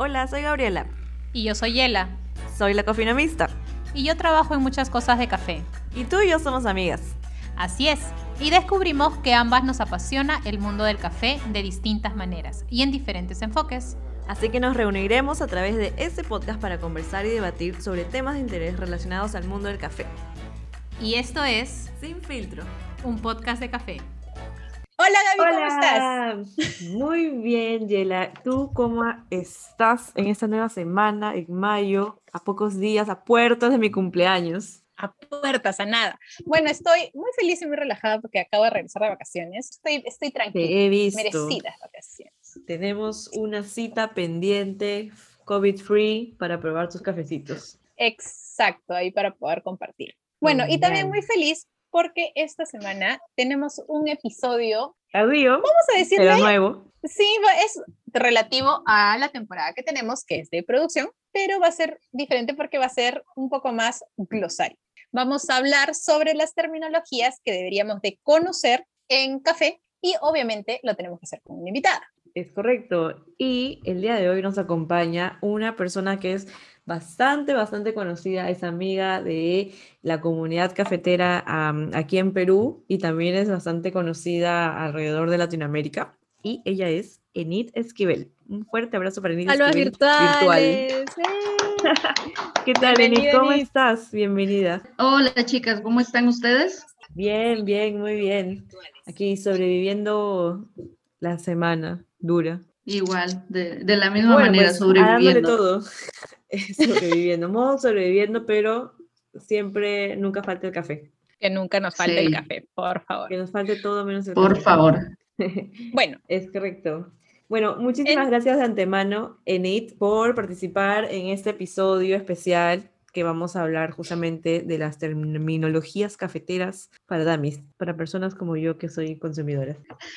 Hola, soy Gabriela. Y yo soy Yela. Soy la cofinomista. Y yo trabajo en muchas cosas de café. Y tú y yo somos amigas. Así es. Y descubrimos que ambas nos apasiona el mundo del café de distintas maneras y en diferentes enfoques. Así que nos reuniremos a través de este podcast para conversar y debatir sobre temas de interés relacionados al mundo del café. Y esto es Sin Filtro, un podcast de café. Hola Gaby, Hola. ¿cómo estás? Muy bien, Yela. ¿Tú cómo estás en esta nueva semana, en mayo, a pocos días, a puertas de mi cumpleaños? A puertas, a nada. Bueno, estoy muy feliz y muy relajada porque acabo de regresar de vacaciones. Estoy tranquila. Te he visto. Merecidas vacaciones. Tenemos una cita pendiente, COVID-free, para probar tus cafecitos. Exacto, ahí para poder compartir. Bueno, y también muy feliz porque esta semana tenemos un episodio. Adiós. Vamos a decirle. Pero nuevo. Sí, es relativo a la temporada que tenemos, que es de producción, pero va a ser diferente porque va a ser un poco más glosario. Vamos a hablar sobre las terminologías que deberíamos de conocer en café y obviamente lo tenemos que hacer con una invitada. Es correcto. Y el día de hoy nos acompaña una persona que es bastante conocida, es amiga de la comunidad cafetera aquí en Perú y también es bastante conocida alrededor de Latinoamérica. Y ella es Enid Esquivel. Un fuerte abrazo para Enid Saludos Esquivel. virtuales. ¿Qué tal, Enid? Bienvenida, ¿Cómo Enid. estás? Bienvenida. Hola chicas, ¿cómo están ustedes? Bien, muy bien. Aquí sobreviviendo la semana dura. Igual, de la misma Bueno, manera, pues, dándole sobreviviendo. todo, sobreviviendo, modo sobreviviendo, pero siempre, nunca falta el café. Que nunca nos falte Sí. el café, por favor. Que nos falte todo menos el Por café. favor. Bueno. Es correcto. Bueno, muchísimas gracias de antemano, Enid, por participar en este episodio especial que vamos a hablar justamente de las terminologías cafeteras para damis, para personas como yo que soy consumidora.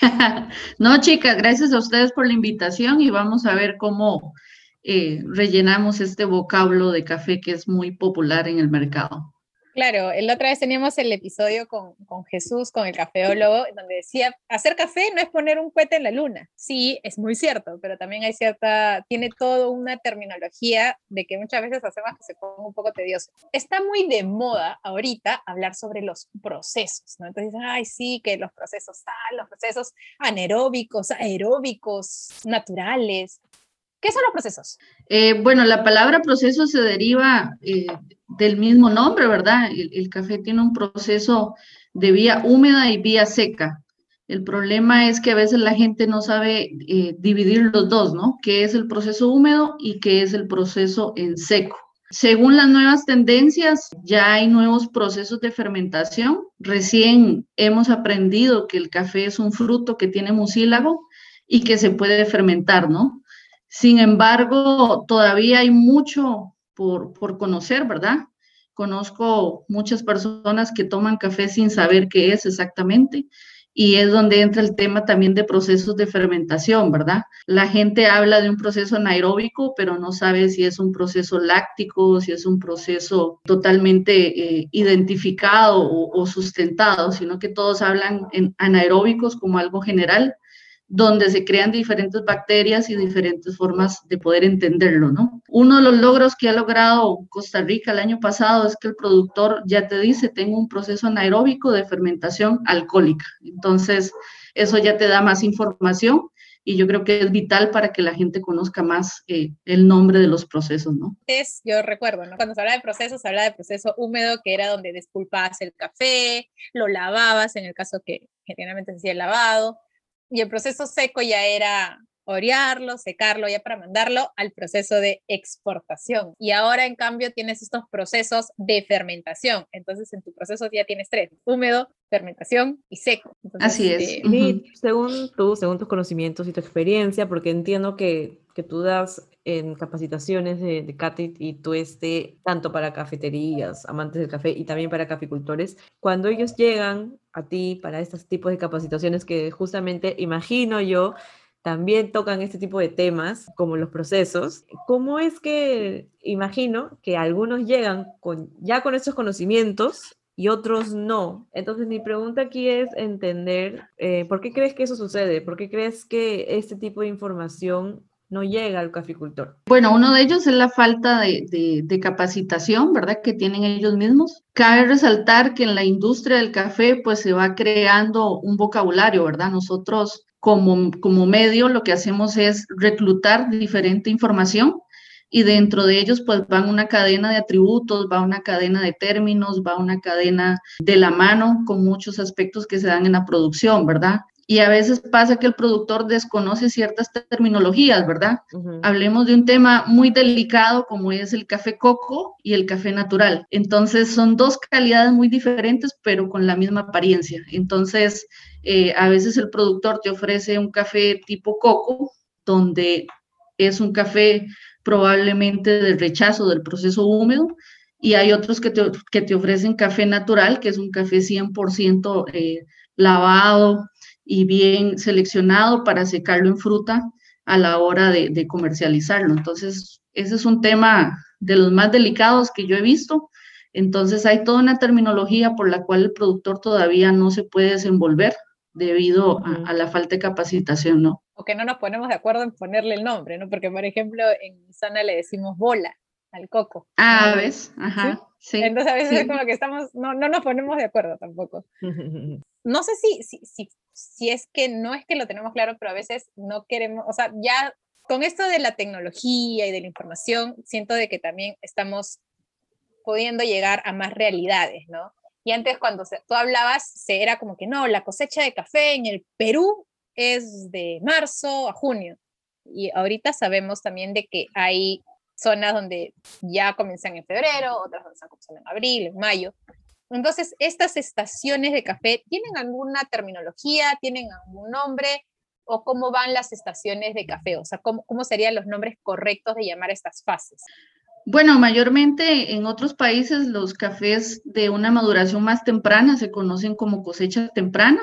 No, chicas, gracias a ustedes por la invitación y vamos a ver cómo rellenamos este vocablo de café que es muy popular en el mercado. Claro, la otra vez teníamos el episodio con Jesús, con el cafeólogo, donde decía, hacer café no es poner un cohete en la luna. Sí, es muy cierto, pero también tiene toda una terminología de que muchas veces hacemos que se ponga un poco tedioso. Está muy de moda ahorita hablar sobre los procesos, ¿no? Entonces, ay, sí, que los procesos anaeróbicos, aeróbicos, naturales. ¿Qué son los procesos? Bueno, la palabra proceso se deriva del mismo nombre, ¿verdad? El café tiene un proceso de vía húmeda y vía seca. El problema es que a veces la gente no sabe dividir los dos, ¿no? ¿Qué es el proceso húmedo y qué es el proceso en seco? Según las nuevas tendencias, ya hay nuevos procesos de fermentación. Recién hemos aprendido que el café es un fruto que tiene mucílago y que se puede fermentar, ¿no? Sin embargo, todavía hay mucho por conocer, ¿verdad? Conozco muchas personas que toman café sin saber qué es exactamente y es donde entra el tema también de procesos de fermentación, ¿verdad? La gente habla de un proceso anaeróbico, pero no sabe si es un proceso láctico, si es un proceso totalmente identificado o sustentado, sino que todos hablan en anaeróbicos como algo general, donde se crean diferentes bacterias y diferentes formas de poder entenderlo, ¿no? Uno de los logros que ha logrado Costa Rica el año pasado es que el productor ya te dice, tengo un proceso anaeróbico de fermentación alcohólica. Entonces, eso ya te da más información y yo creo que es vital para que la gente conozca más el nombre de los procesos, ¿no? Yo recuerdo, ¿no? Cuando se habla de procesos, se habla de proceso húmedo, que era donde despulpabas el café, lo lavabas, en el caso que generalmente se hacía el lavado, y el proceso seco ya era orearlo, secarlo, ya para mandarlo al proceso de exportación. Y ahora, en cambio, tienes estos procesos de fermentación. Entonces, en tu proceso ya tienes 3, húmedo, fermentación y seco. Entonces, así es. Según tus conocimientos y tu experiencia, porque entiendo que tú das en capacitaciones de CATIT y tú tanto para cafeterías, amantes del café y también para caficultores, cuando ellos llegan a ti para estos tipos de capacitaciones que justamente imagino yo también tocan este tipo de temas como los procesos, ¿cómo es que imagino que algunos llegan ya con estos conocimientos y otros no? Entonces mi pregunta aquí es entender ¿por qué crees que eso sucede? ¿Por qué crees que este tipo de información no llega al caficultor? Bueno, uno de ellos es la falta de capacitación, ¿verdad? Que tienen ellos mismos. Cabe resaltar que en la industria del café, pues se va creando un vocabulario, ¿verdad? Nosotros como medio lo que hacemos es reclutar diferente información y dentro de ellos pues van una cadena de atributos, va una cadena de términos, va una cadena de la mano con muchos aspectos que se dan en la producción, ¿verdad? Y a veces pasa que el productor desconoce ciertas terminologías, ¿verdad? Hablemos de un tema muy delicado como es el café coco y el café natural. Entonces son dos calidades muy diferentes, pero con la misma apariencia. Entonces, a veces el productor te ofrece un café tipo coco, donde es un café probablemente de rechazo del proceso húmedo, y hay otros que te ofrecen café natural, que es un café 100% lavado y bien seleccionado para secarlo en fruta a la hora de comercializarlo. Entonces, ese es un tema de los más delicados que yo he visto. Entonces, hay toda una terminología por la cual el productor todavía no se puede desenvolver debido a la falta de capacitación, ¿no? O que no nos ponemos de acuerdo en ponerle el nombre, ¿no? Porque, por ejemplo, en mi zona le decimos bola al coco. Ah, ¿ves? Ajá, ¿sí? Sí. Entonces, a veces Sí. es como que no nos ponemos de acuerdo tampoco. No sé si es que no es que lo tenemos claro, pero a veces no queremos, o sea, ya con esto de la tecnología y de la información, siento de que también estamos pudiendo llegar a más realidades, ¿no? Y antes cuando tú hablabas, era como que no, la cosecha de café en el Perú es de marzo a junio. Y ahorita sabemos también de que hay zonas donde ya comienzan en febrero, otras donde comienzan en abril, en mayo. Entonces, estas estaciones de café, ¿tienen alguna terminología? ¿Tienen algún nombre? ¿O cómo van las estaciones de café? O sea, ¿cómo serían los nombres correctos de llamar estas fases? Bueno, mayormente en otros países los cafés de una maduración más temprana se conocen como cosecha temprana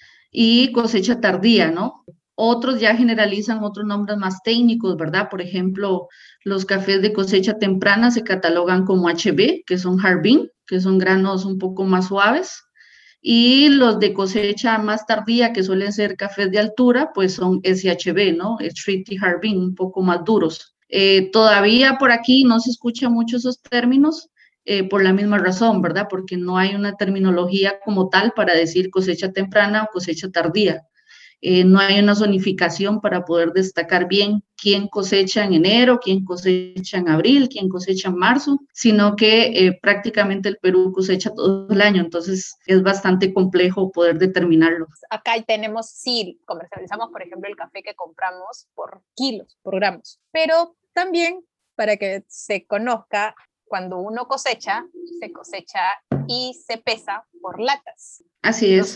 y cosecha tardía, ¿no? Otros ya generalizan otros nombres más técnicos, ¿verdad? Por ejemplo, los cafés de cosecha temprana se catalogan como HB, que son Harbin, que son granos un poco más suaves, y los de cosecha más tardía, que suelen ser cafés de altura, pues son SHB, ¿no? Street y Harbin, un poco más duros. Todavía por aquí no se escucha mucho esos términos, por la misma razón, ¿verdad? Porque no hay una terminología como tal para decir cosecha temprana o cosecha tardía. No hay una zonificación para poder destacar bien quién cosecha en enero, quién cosecha en abril, quién cosecha en marzo, sino que prácticamente el Perú cosecha todo el año, entonces es bastante complejo poder determinarlo. Acá tenemos, sí, comercializamos, por ejemplo, el café que compramos por kilos, por gramos, pero también para que se conozca, cuando uno cosecha, se cosecha y se pesa por latas. Así es.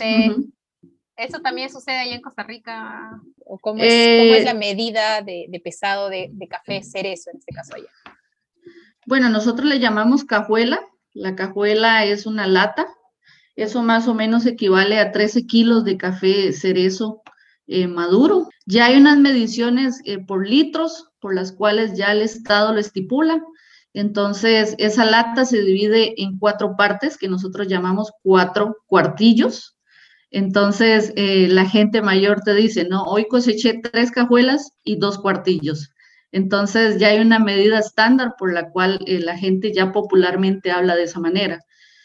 ¿Eso también sucede ahí en Costa Rica? ¿O cómo es la medida de pesado de café cerezo, en este caso allá? Bueno, nosotros le llamamos cajuela. La cajuela es una lata. Eso más o menos equivale a 13 kilos de café cerezo maduro. Ya hay unas mediciones por litros, por las cuales ya el Estado lo estipula. Entonces, esa lata se divide en 4 partes, que nosotros llamamos 4 cuartillos. Entonces, la gente mayor te dice, no, hoy coseché 3 cajuelas y 2 cuartillos. Entonces, ya hay una medida estándar por la cual la gente ya popularmente habla de esa manera.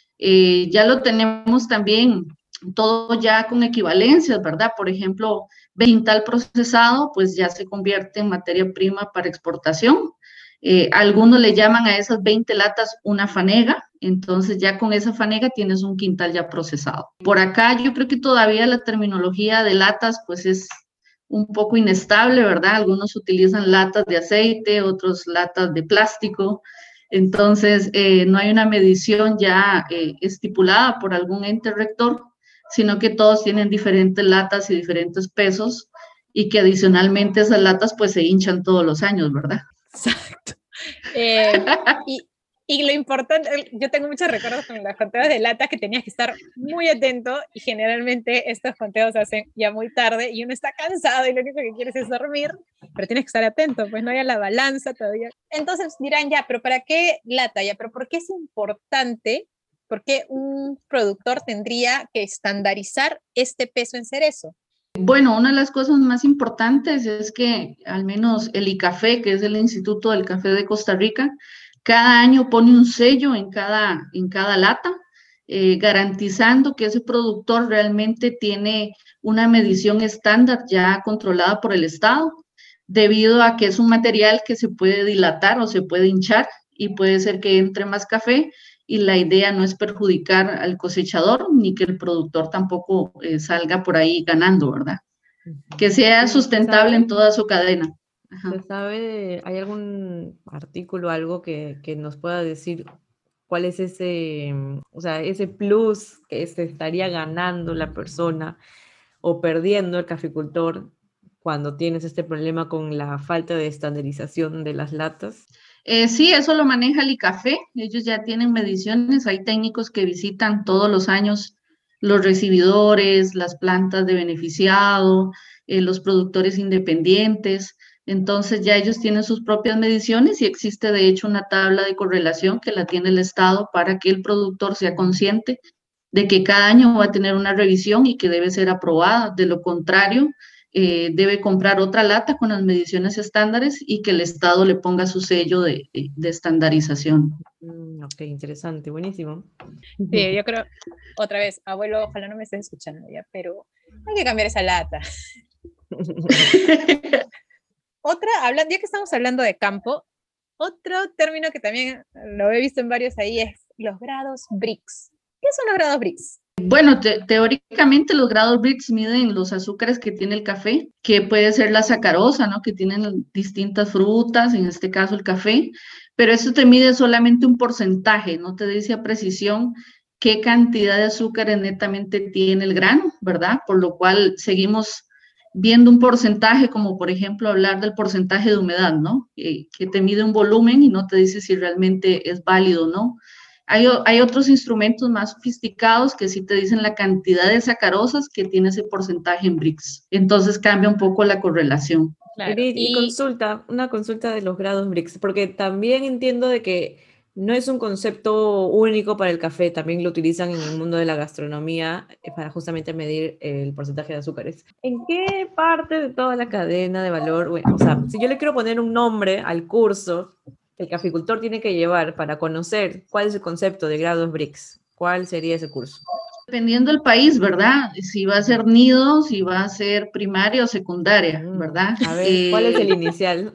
Ya lo tenemos también todo ya con equivalencias, ¿verdad? Por ejemplo, quintal procesado, pues ya se convierte en materia prima para exportación. Algunos le llaman a esas 20 latas una fanega, entonces ya con esa fanega tienes un quintal ya procesado. Por acá yo creo que todavía la terminología de latas pues es un poco inestable, ¿verdad? Algunos utilizan latas de aceite, otros latas de plástico, entonces no hay una medición ya estipulada por algún ente rector, sino que todos tienen diferentes latas y diferentes pesos y que adicionalmente esas latas pues se hinchan todos los años, ¿verdad? Exacto. Y lo importante, yo tengo muchos recuerdos con los conteos de latas que tenías que estar muy atento y generalmente estos conteos se hacen ya muy tarde y uno está cansado y lo único que quieres es dormir, pero tienes que estar atento, pues no hay a la balanza todavía. Entonces dirán ya, pero ¿para qué lata? Ya, pero ¿por qué es importante? ¿Por qué un productor tendría que estandarizar este peso en cerezo? Bueno, una de las cosas más importantes es que al menos el ICAFE, que es el Instituto del Café de Costa Rica, cada año pone un sello en cada lata, garantizando que ese productor realmente tiene una medición estándar ya controlada por el Estado, debido a que es un material que se puede dilatar o se puede hinchar y puede ser que entre más café, y la idea no es perjudicar al cosechador ni que el productor tampoco salga por ahí ganando, ¿verdad? Que sea sustentable en toda su cadena. Ajá. ¿Se sabe, hay algún artículo, algo que nos pueda decir cuál es ese, o sea, ese plus que se estaría ganando la persona o perdiendo el caficultor cuando tienes este problema con la falta de estandarización de las latas? Sí, eso lo maneja el ICAFE, ellos ya tienen mediciones, hay técnicos que visitan todos los años los recibidores, las plantas de beneficiado, los productores independientes, entonces ya ellos tienen sus propias mediciones y existe de hecho una tabla de correlación que la tiene el Estado para que el productor sea consciente de que cada año va a tener una revisión y que debe ser aprobada, de lo contrario, debe comprar otra lata con las mediciones estándares y que el Estado le ponga su sello de estandarización. Ok, interesante, buenísimo. Sí, yo creo, otra vez, abuelo, ojalá no me estés escuchando ya, pero hay que cambiar esa lata. Otra, ya que estamos hablando de campo, otro término que también lo he visto en varios ahí es los grados Brix. ¿Qué son los grados Brix? Bueno, teóricamente los grados Brix miden los azúcares que tiene el café, que puede ser la sacarosa, ¿no? Que tienen distintas frutas, en este caso el café, pero eso te mide solamente un porcentaje, no te dice a precisión qué cantidad de azúcares netamente tiene el grano, ¿verdad? Por lo cual seguimos viendo un porcentaje, como por ejemplo hablar del porcentaje de humedad, ¿no? Que te mide un volumen y no te dice si realmente es válido o no. Hay otros instrumentos más sofisticados que sí te dicen la cantidad de sacarosas que tiene ese porcentaje en Brix. Entonces cambia un poco la correlación. Claro. Una consulta de los grados Brix, porque también entiendo de que no es un concepto único para el café, también lo utilizan en el mundo de la gastronomía para justamente medir el porcentaje de azúcares. ¿En qué parte de toda la cadena de valor, bueno, o sea, si yo le quiero poner un nombre al curso que el caficultor tiene que llevar para conocer cuál es el concepto de grados Brix, ¿cuál sería ese curso? Dependiendo del país, ¿verdad? Si va a ser nido, si va a ser primaria o secundaria, ¿verdad? A ver, ¿cuál es el inicial?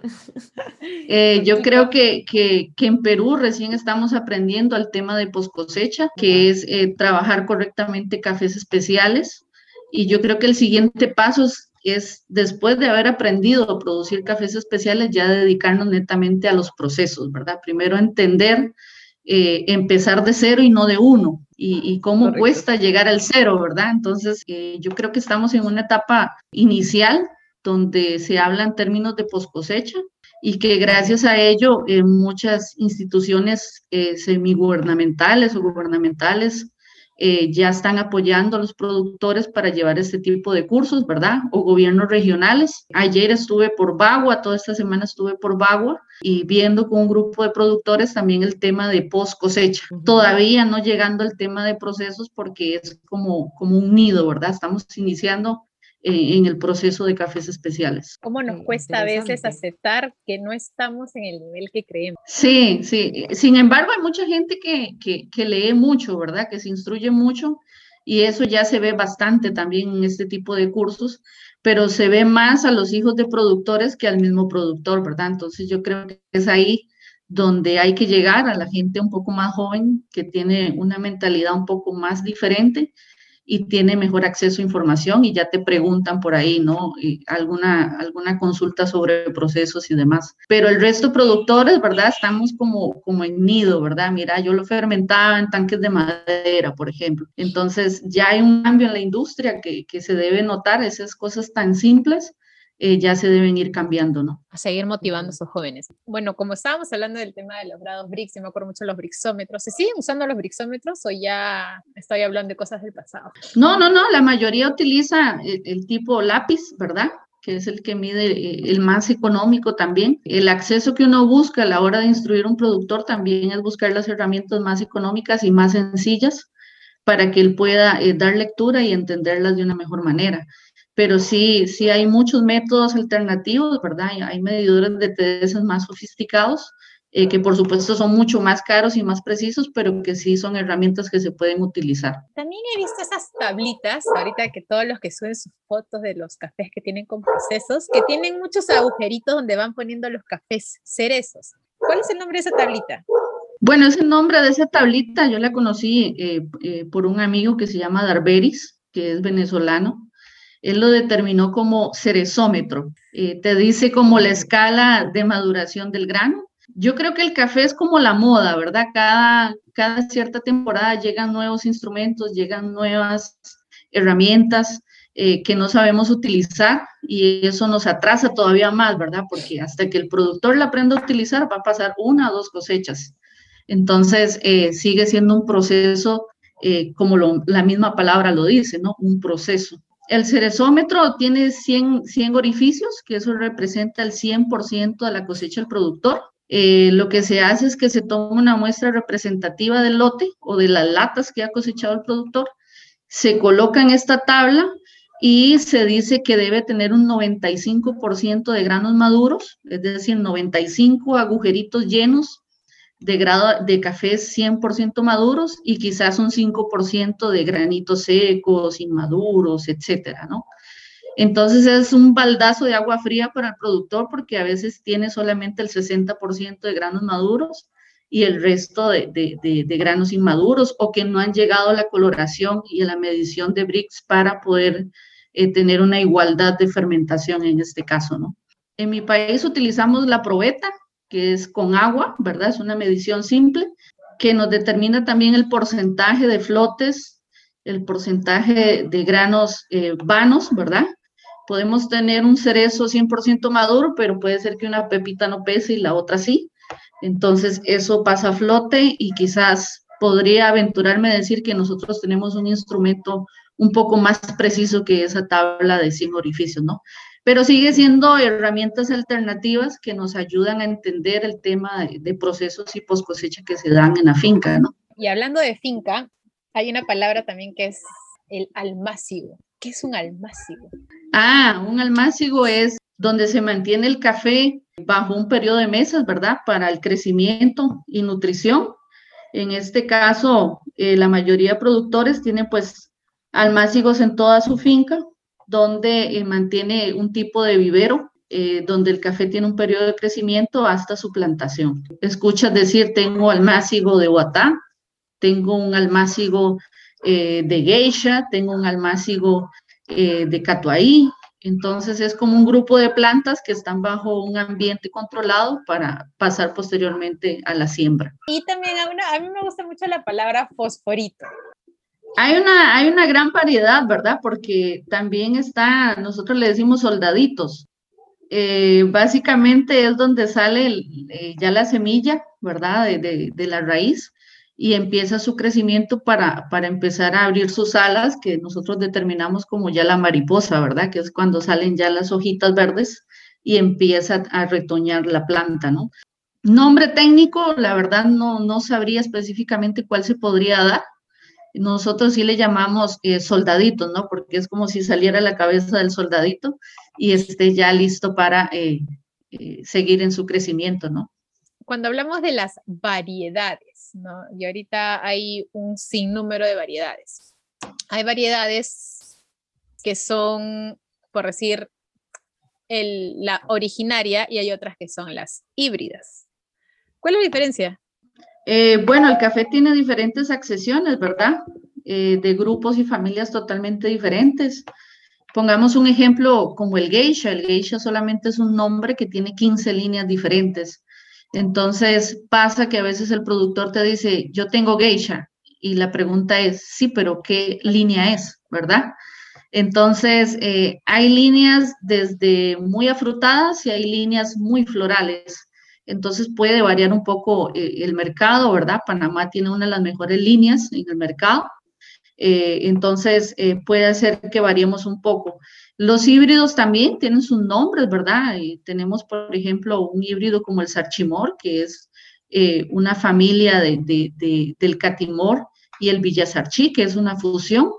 Yo creo que en Perú recién estamos aprendiendo el tema de post cosecha, que es trabajar correctamente cafés especiales. Y yo creo que el siguiente paso es después de haber aprendido a producir cafés especiales, ya dedicarnos netamente a los procesos, ¿verdad? Primero entender, empezar de cero y no de uno, y cómo Correcto. cuesta llegar al cero, ¿verdad? Entonces, yo creo que estamos en una etapa inicial donde se habla en términos de post cosecha y que gracias a ello muchas instituciones semigubernamentales o gubernamentales ya están apoyando a los productores para llevar este tipo de cursos, ¿verdad? O gobiernos regionales. Ayer estuve por Bagua, toda esta semana estuve por Bagua y viendo con un grupo de productores también el tema de post cosecha. Todavía no llegando al tema de procesos porque es como un nido, ¿verdad? Estamos iniciando en el proceso de cafés especiales. ¿Cómo nos cuesta a veces aceptar que no estamos en el nivel que creemos? Sí, sí. Sin embargo, hay mucha gente que lee mucho, ¿verdad? Que se instruye mucho y eso ya se ve bastante también en este tipo de cursos, pero se ve más a los hijos de productores que al mismo productor, ¿verdad? Entonces yo creo que es ahí donde hay que llegar a la gente un poco más joven, que tiene una mentalidad un poco más diferente y tiene mejor acceso a información y ya te preguntan por ahí, ¿no? Alguna consulta sobre procesos y demás. Pero el resto de productores, ¿verdad? Estamos como en nido, ¿verdad? Mira, yo lo fermentaba en tanques de madera, por ejemplo. Entonces ya hay un cambio en la industria que se debe notar, esas cosas tan simples. Ya se deben ir cambiando, ¿no? A seguir motivando a esos jóvenes. Bueno, como estábamos hablando del tema de los grados Brix, y me acuerdo mucho de los brixómetros, ¿se siguen usando los brixómetros o ya estoy hablando de cosas del pasado? No, la mayoría utiliza el tipo lápiz, ¿verdad? Que es el que mide el más económico también. El acceso que uno busca a la hora de instruir un productor también es buscar las herramientas más económicas y más sencillas para que él pueda dar lectura y entenderlas de una mejor manera. pero sí hay muchos métodos alternativos, ¿verdad? Hay medidores de TDS más sofisticados, que por supuesto son mucho más caros y más precisos, pero que sí son herramientas que se pueden utilizar. También he visto esas tablitas, ahorita que todos los que suben sus fotos de los cafés que tienen con procesos, que tienen muchos agujeritos donde van poniendo los cafés cerezos. ¿Cuál es el nombre de esa tablita? Bueno, ese nombre de esa tablita yo la conocí por un amigo que se llama Darberis, que es venezolano. Él lo determinó como cerezómetro. Te dice como la escala de maduración del grano. Yo creo que el café es como la moda, ¿verdad? Cada cierta temporada llegan nuevos instrumentos, llegan nuevas herramientas que no sabemos utilizar y eso nos atrasa todavía más, ¿verdad? Porque hasta que el productor la aprenda a utilizar va a pasar 1 o 2 cosechas. Entonces, sigue siendo un proceso, como la misma palabra lo dice, ¿no? Un proceso. El cerezómetro tiene 100 orificios, que eso representa el 100% de la cosecha del productor. Lo que se hace es que se toma una muestra representativa del lote o de las latas que ha cosechado el productor, se coloca en esta tabla y se dice que debe tener un 95% de granos maduros, es decir, 95 agujeritos llenos de cafés 100% maduros y quizás un 5% de granitos secos, inmaduros, etcétera, ¿no? Entonces es un baldazo de agua fría para el productor porque a veces tiene solamente el 60% de granos maduros y el resto de granos inmaduros o que no han llegado a la coloración y a la medición de Brix para poder tener una igualdad de fermentación en este caso, ¿no? En mi país utilizamos la probeta, que es con agua, ¿verdad? Es una medición simple que nos determina también el porcentaje de flotes, el porcentaje de granos vanos, ¿verdad? Podemos tener un cerezo 100% maduro, pero puede ser que una pepita no pese y la otra sí. Entonces, eso pasa a flote y quizás podría aventurarme a decir que nosotros tenemos un instrumento un poco más preciso que esa tabla de 100 orificios, ¿no? Pero sigue siendo herramientas alternativas que nos ayudan a entender el tema de procesos y post cosecha que se dan en la finca, ¿no? Y hablando de finca, hay una palabra también que es el almácigo. ¿Qué es un almácigo? Un almácigo es donde se mantiene el café bajo un periodo de meses, ¿verdad? Para el crecimiento y nutrición. En este caso, la mayoría de productores tienen pues almácigos en toda su finca, donde mantiene un tipo de vivero, donde el café tiene un periodo de crecimiento hasta su plantación. Escuchas decir, tengo almácigo de Huatá, tengo un almácigo de Geisha, tengo un almácigo de Catuaí. Entonces es como un grupo de plantas que están bajo un ambiente controlado para pasar posteriormente a la siembra. Y también a mí me gusta mucho la palabra fosforito. Hay una gran variedad, ¿verdad? Porque también nosotros le decimos soldaditos. Básicamente es donde sale ya la semilla, ¿verdad? De la raíz y empieza su crecimiento para empezar a abrir sus alas, que nosotros determinamos como ya la mariposa, ¿verdad? Que es cuando salen ya las hojitas verdes y empieza a retoñar la planta, ¿no? Nombre técnico, la verdad no sabría específicamente cuál se podría dar. Nosotros sí le llamamos soldaditos, ¿no? Porque es como si saliera la cabeza del soldadito y esté ya listo para seguir en su crecimiento, ¿no? Cuando hablamos de las variedades, ¿no? Y ahorita hay un sinnúmero de variedades. Hay variedades que son, por decir, la originaria y hay otras que son las híbridas. ¿Cuál es la diferencia? Bueno, el café tiene diferentes accesiones, ¿verdad? De grupos y familias totalmente diferentes. Pongamos un ejemplo como el geisha. El geisha solamente es un nombre que tiene 15 líneas diferentes. Entonces pasa que a veces el productor te dice, yo tengo geisha. Y la pregunta es, sí, pero ¿qué línea es, verdad? Entonces hay líneas desde muy afrutadas y hay líneas muy florales. Entonces puede variar un poco el mercado, ¿verdad? Panamá tiene una de las mejores líneas en el mercado. Entonces puede hacer que variemos un poco. Los híbridos también tienen sus nombres, ¿verdad? Tenemos, por ejemplo, un híbrido como el Sarchimor, que es una familia del Catimor y el Villasarchí, que es una fusión.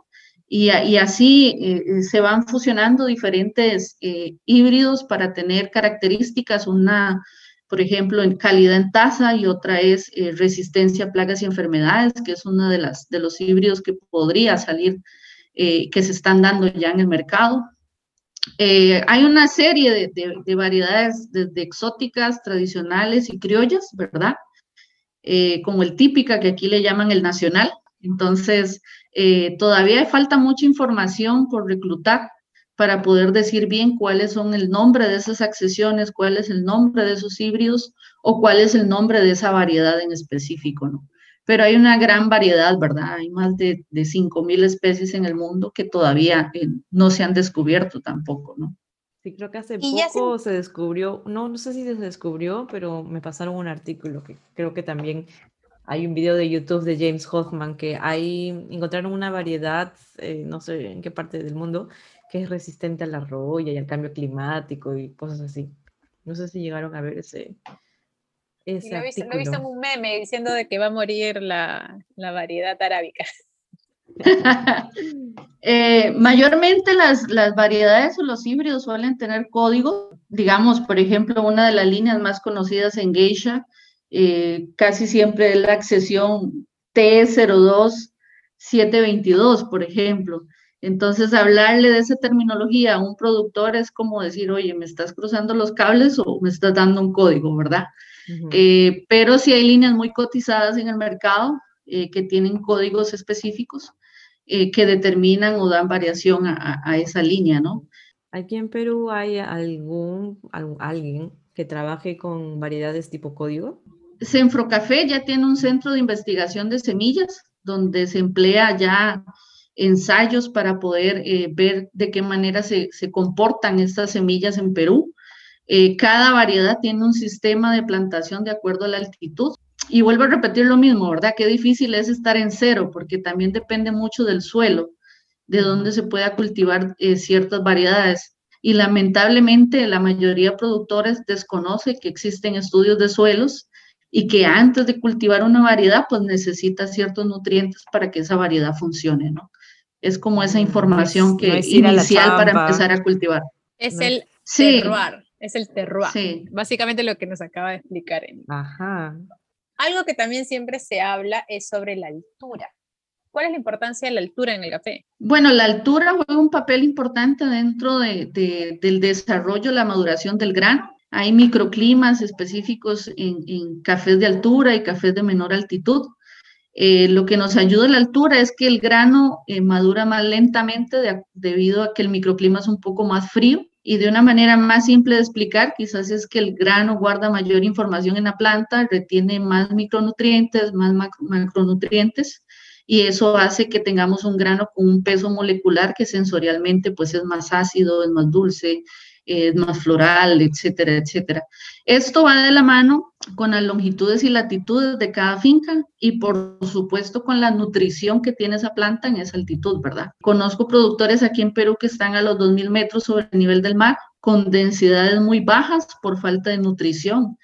Y así se van fusionando diferentes híbridos para tener características, una, por ejemplo, en calidad en taza y otra es resistencia a plagas y enfermedades, que es uno de los híbridos que podría salir, que se están dando ya en el mercado. Hay una serie de variedades desde exóticas, tradicionales y criollas, ¿verdad? Como el típica, que aquí le llaman el nacional. Entonces, todavía falta mucha información por reclutar para poder decir bien cuáles son el nombre de esas accesiones, cuál es el nombre de esos híbridos o cuál es el nombre de esa variedad en específico, ¿no? Pero hay una gran variedad, ¿verdad? Hay más de 5.000 especies en el mundo que todavía no se han descubierto tampoco, ¿no? Sí, creo que hace Y ya poco se descubrió, no sé si se descubrió, pero me pasaron un artículo que creo que también hay un video de YouTube de James Hoffman que encontraron una variedad, no sé en qué parte del mundo, que es resistente a la roya y al cambio climático y cosas así. No sé si llegaron a ver ese y lo he visto en artículo. un meme diciendo de que va a morir la variedad arábica. Mayormente las variedades o los híbridos suelen tener código. Digamos, por ejemplo, una de las líneas más conocidas en Geisha casi siempre es la accesión T02722, por ejemplo. Entonces, hablarle de esa terminología a un productor es como decir, oye, ¿me estás cruzando los cables o me estás dando un código, verdad? Pero sí hay líneas muy cotizadas en el mercado que tienen códigos específicos que determinan o dan variación a esa línea, ¿no? ¿Aquí en Perú hay alguien que trabaje con variedades tipo código? Senfrocafé ya tiene un centro de investigación de semillas donde se emplea ya ensayos para poder ver de qué manera se comportan estas semillas en Perú. Cada variedad tiene un sistema de plantación de acuerdo a la altitud. Y vuelvo a repetir lo mismo, ¿verdad? Qué difícil es estar en cero, porque también depende mucho del suelo, de dónde se pueda cultivar ciertas variedades. Y lamentablemente la mayoría de productores desconoce que existen estudios de suelos y que antes de cultivar una variedad, pues necesita ciertos nutrientes para que esa variedad funcione, ¿no? Es como esa información No es ir a la inicial para champa. empezar a cultivar. Es No el Sí, terroir, es el terroir. sí. Básicamente lo que nos acaba de explicar. Ajá. Algo que también siempre se habla es sobre la altura. ¿Cuál es la importancia de la altura en el café? Bueno, la altura juega un papel importante dentro del desarrollo, la maduración del grano. Hay microclimas específicos en cafés de altura y cafés de menor altitud. Lo que nos ayuda a la altura es que el grano madura más lentamente debido a que el microclima es un poco más frío. Y de una manera más simple de explicar, quizás es que el grano guarda mayor información en la planta, retiene más micronutrientes, más macronutrientes, y eso hace que tengamos un grano con un peso molecular que sensorialmente pues es más ácido, es más dulce, es más floral, etcétera, etcétera. Esto va de la mano con las longitudes y latitudes de cada finca y por supuesto con la nutrición que tiene esa planta en esa altitud, ¿verdad? Conozco productores aquí en Perú que están a los 2.000 metros sobre el nivel del mar con densidades muy bajas por falta de nutrición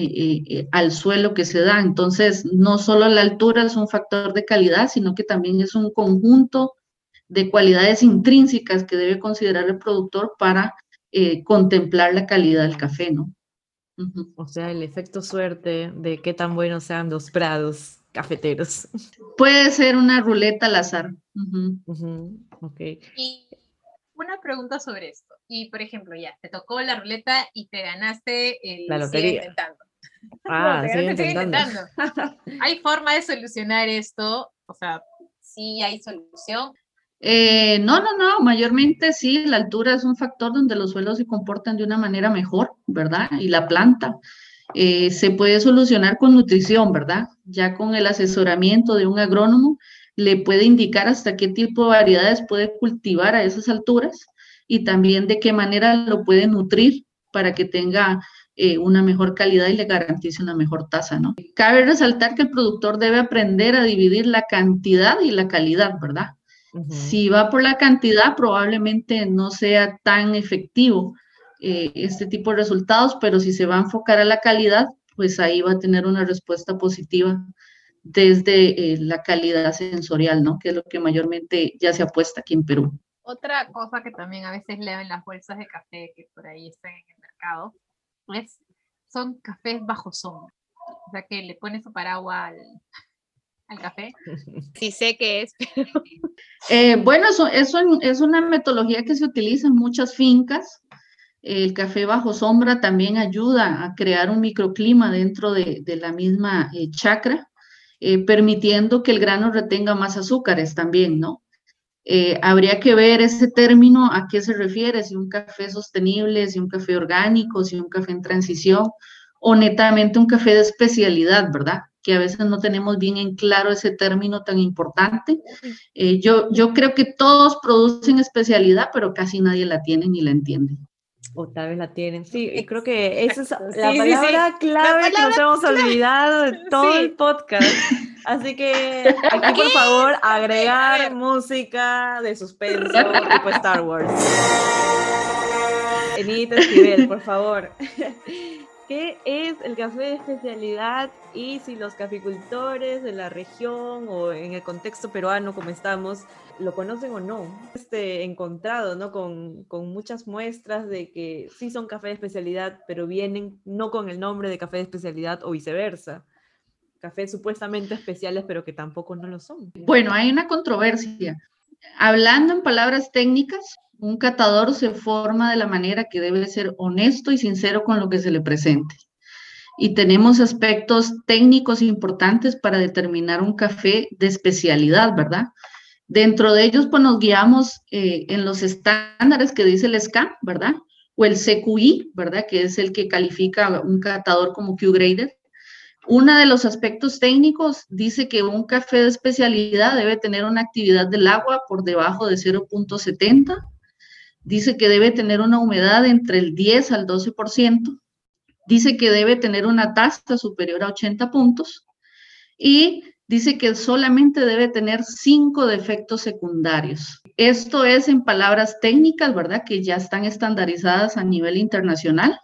al suelo que se da. Entonces, no solo la altura es un factor de calidad, sino que también es un conjunto de cualidades intrínsecas que debe considerar el productor para contemplar la calidad del café, ¿no? Uh-huh. O sea, el efecto suerte de qué tan buenos sean los prados cafeteros. Puede ser una ruleta al azar. Okay. Y una pregunta sobre esto. Y, por ejemplo, ya, te tocó la ruleta y te ganaste la el lotería. sigue intentando. Ah, no, sigue intentando. ¿Hay forma de solucionar esto? O sea, ¿sí hay solución? No, mayormente sí, la altura es un factor donde los suelos se comportan de una manera mejor, ¿verdad? Y la planta se puede solucionar con nutrición, ¿verdad? Ya con el asesoramiento de un agrónomo le puede indicar hasta qué tipo de variedades puede cultivar a esas alturas y también de qué manera lo puede nutrir para que tenga una mejor calidad y le garantice una mejor tasa, ¿no? Cabe resaltar que el productor debe aprender a dividir la cantidad y la calidad, ¿verdad? Si va por la cantidad, probablemente no sea tan efectivo este tipo de resultados, pero si se va a enfocar a la calidad, pues ahí va a tener una respuesta positiva desde la calidad sensorial, ¿no? Que es lo que mayormente ya se apuesta aquí en Perú. Otra cosa que también a veces leo en las bolsas de café que por ahí están en el mercado son cafés bajo sombra. O sea, que le pones su paraguas al café. Sí sé qué es. Bueno, eso es una metodología que se utiliza en muchas fincas. El café bajo sombra también ayuda a crear un microclima dentro de la misma chacra, permitiendo que el grano retenga más azúcares también, ¿no? Habría que ver ese término a qué se refiere, si un café sostenible, si un café orgánico, si un café en transición o netamente un café de especialidad, ¿verdad? Que a veces no tenemos bien en claro ese término tan importante. Yo creo que todos producen especialidad, pero casi nadie la tiene ni la entiende. O tal vez la tienen. Sí, y creo que esa es la Sí, palabra clave que nos hemos olvidado de todo Sí. el podcast. Así que aquí, por favor, agregar ver. música de suspenso tipo Star Wars. Enita Esquivel, por favor. ¿Qué es el café de especialidad? Y si los caficultores de la región o en el contexto peruano como estamos, lo conocen o no. Encontrado, ¿no? Con muchas muestras de que sí son café de especialidad, pero vienen no con el nombre de café de especialidad o viceversa. Cafés supuestamente especiales, pero que tampoco no lo son. Bueno, hay una controversia. Hablando en palabras técnicas, un catador se forma de la manera que debe ser honesto y sincero con lo que se le presente. Y tenemos aspectos técnicos importantes para determinar un café de especialidad, ¿verdad? Dentro de ellos, pues nos guiamos en los estándares que dice el SCA, ¿verdad? O el CQI, ¿verdad? Que es el que califica un catador como Q-Grader. Uno de los aspectos técnicos dice que un café de especialidad debe tener una actividad del agua por debajo de 0.70. Dice que debe tener una humedad entre el 10 al 12%. Dice que debe tener una tasa superior a 80 puntos. Y dice que solamente debe tener 5 defectos secundarios. Esto es en palabras técnicas, ¿verdad? Que ya están estandarizadas a nivel internacional.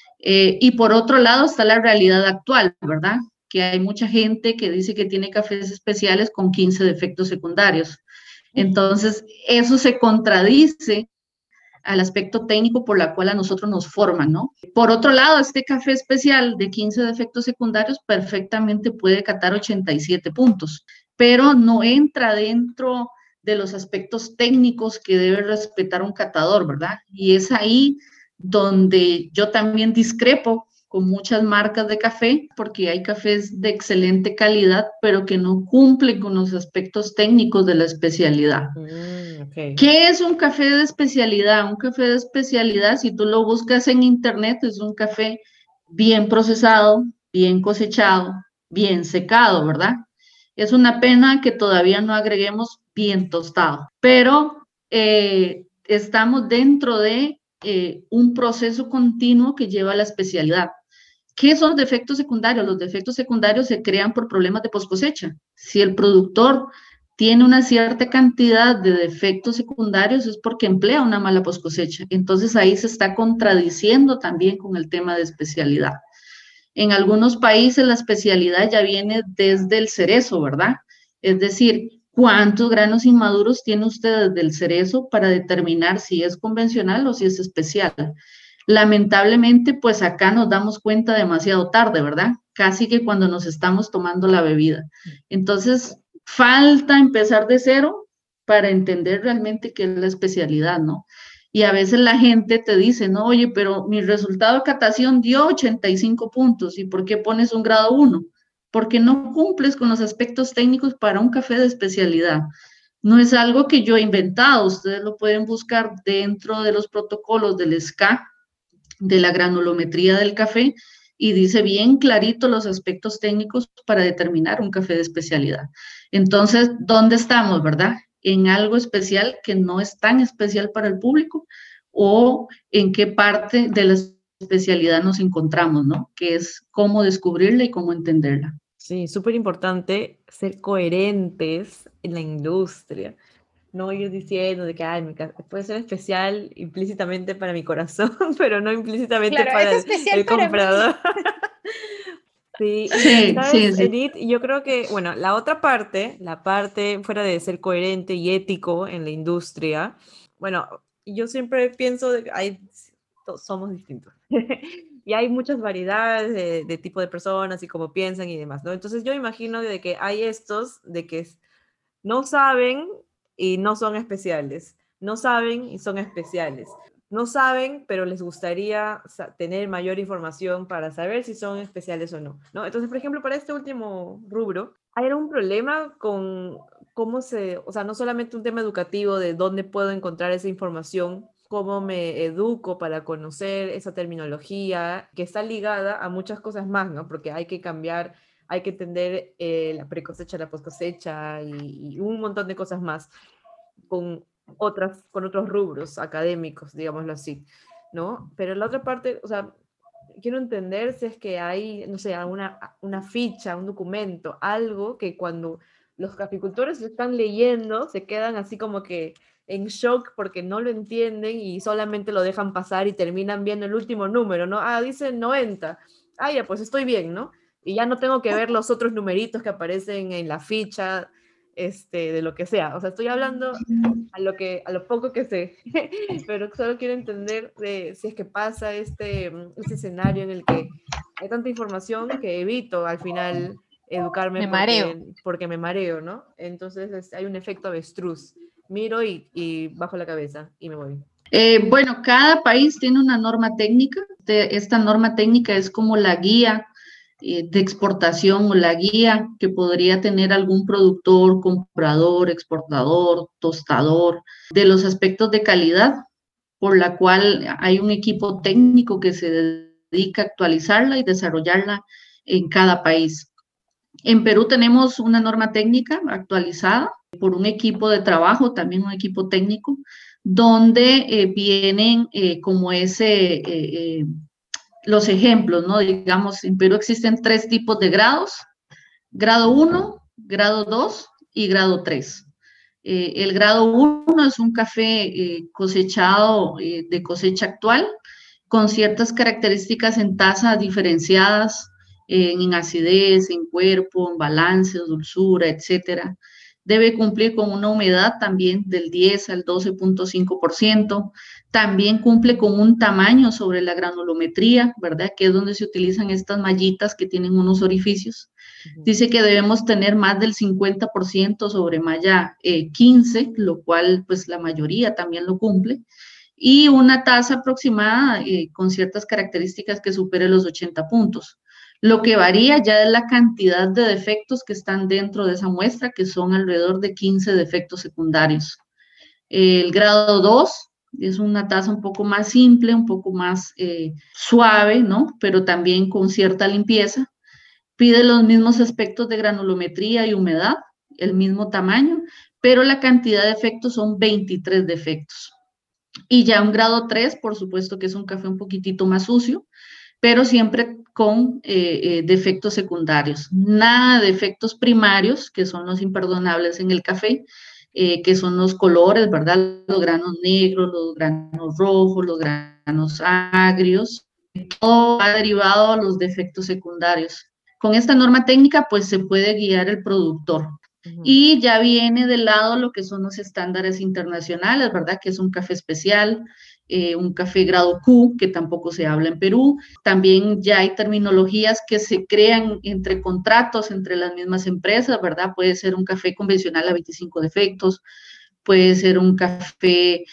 Y por otro lado está la realidad actual, ¿verdad? Que hay mucha gente que dice que tiene cafés especiales con 15 defectos secundarios. Entonces, eso se contradice al aspecto técnico por la cual a nosotros nos forman, ¿no? Por otro lado, este café especial de 15 defectos secundarios perfectamente puede catar 87 puntos, pero no entra dentro de los aspectos técnicos que debe respetar un catador, ¿verdad? Y es ahí donde yo también discrepo con muchas marcas de café, porque hay cafés de excelente calidad, pero que no cumplen con los aspectos técnicos de la especialidad. Okay. ¿Qué es un café de especialidad? Un café de especialidad, si tú lo buscas en internet, es un café bien procesado, bien cosechado, bien secado, ¿verdad? Es una pena que todavía no agreguemos bien tostado, pero estamos dentro de un proceso continuo que lleva a la especialidad. ¿Qué son defectos secundarios? Los defectos secundarios se crean por problemas de poscosecha. Si el productor tiene una cierta cantidad de defectos secundarios es porque emplea una mala poscosecha. Entonces ahí se está contradiciendo también con el tema de especialidad. En algunos países la especialidad ya viene desde el cerezo, ¿verdad? Es decir, ¿cuántos granos inmaduros tiene usted desde el cerezo para determinar si es convencional o si es especial? Lamentablemente, pues acá nos damos cuenta demasiado tarde, ¿verdad? Casi que cuando nos estamos tomando la bebida. Entonces, falta empezar de cero para entender realmente qué es la especialidad, ¿no? Y a veces la gente te dice, no, oye, pero mi resultado de catación dio 85 puntos, ¿y por qué pones un grado 1? Porque no cumples con los aspectos técnicos para un café de especialidad. No es algo que yo he inventado, ustedes lo pueden buscar dentro de los protocolos del SCA, de la granulometría del café, y dice bien clarito los aspectos técnicos para determinar un café de especialidad. Entonces, ¿dónde estamos, verdad? ¿En algo especial que no es tan especial para el público? ¿O en qué parte de la especialidad nos encontramos, ¿no? Que es cómo descubrirla y cómo entenderla. Sí, súper importante ser coherentes en la industria. No ir diciendo de que puede ser especial implícitamente para mi corazón, pero no implícitamente Claro, para es especial el para mí. comprador. Sí, y Sí, sí, sabes, sí. Edith, yo creo que, bueno, la otra parte, la parte fuera de ser coherente y ético en la industria, bueno, yo siempre pienso de que somos distintos. Y hay muchas variedades de tipo de personas y cómo piensan y demás, ¿no? Entonces yo imagino de que hay estos de que no saben y no son especiales. No saben y son especiales. No saben, pero les gustaría tener mayor información para saber si son especiales o no, ¿no? Entonces, por ejemplo, para este último rubro, hay un problema con cómo o sea, no solamente un tema educativo de dónde puedo encontrar esa información, cómo me educo para conocer esa terminología que está ligada a muchas cosas más, ¿no? Porque hay que entender la precosecha, la poscosecha y un montón de cosas más con con otros rubros académicos, digámoslo así, ¿no? Pero la otra parte, o sea, quiero entender si es que hay, no sé, una ficha, un documento, algo que cuando los caficultores lo están leyendo se quedan así como que en shock porque no lo entienden y solamente lo dejan pasar y terminan viendo el último número, ¿no? Ah, dice 90. Ah, ya, pues estoy bien, ¿no? Y ya no tengo que ver los otros numeritos que aparecen en la ficha, de lo que sea. O sea, estoy hablando a lo poco que sé, pero solo quiero entender de si es que pasa este escenario en el que hay tanta información que evito al final educarme Me mareo. porque me mareo, ¿no? Entonces hay un efecto avestruz. Miro y bajo la cabeza y me voy. Bueno, cada país tiene una norma técnica. Esta norma técnica es como la guía de exportación o la guía que podría tener algún productor, comprador, exportador, tostador, de los aspectos de calidad, por la cual hay un equipo técnico que se dedica a actualizarla y desarrollarla en cada país. En Perú tenemos una norma técnica actualizada por un equipo de trabajo, también un equipo técnico, donde vienen como los ejemplos, ¿no? Digamos, en Perú existen 3 tipos de grados: grado 1, grado 2 y grado 3. El grado 1 es un café cosechado de cosecha actual, con ciertas características en tasa diferenciadas, en acidez, en cuerpo, en balance, dulzura, etcétera. Debe cumplir con una humedad también del 10 al 12.5%. También cumple con un tamaño sobre la granulometría, ¿verdad? Que es donde se utilizan estas mallitas que tienen unos orificios. Dice que debemos tener más del 50% sobre malla 15, lo cual pues la mayoría también lo cumple, y una tasa aproximada con ciertas características que supere los 80 puntos. Lo que varía ya es la cantidad de defectos que están dentro de esa muestra, que son alrededor de 15 defectos secundarios. El grado 2 es una tasa un poco más simple, un poco más suave, ¿no? Pero también con cierta limpieza. Pide los mismos aspectos de granulometría y humedad, el mismo tamaño, pero la cantidad de defectos son 23 defectos. Y ya un grado 3, por supuesto que es un café un poquitito más sucio, pero siempre con defectos secundarios. Nada de defectos primarios, que son los imperdonables en el café, que son los colores, ¿verdad? Los granos negros, los granos rojos, los granos agrios. Todo va derivado a los defectos secundarios. Con esta norma técnica, pues se puede guiar el productor. Y ya viene del lado lo que son los estándares internacionales, ¿verdad? Que es un café especial, un café grado Q, que tampoco se habla en Perú. También ya hay terminologías que se crean entre contratos, entre las mismas empresas, ¿verdad? Puede ser un café convencional a 25 defectos, puede ser un café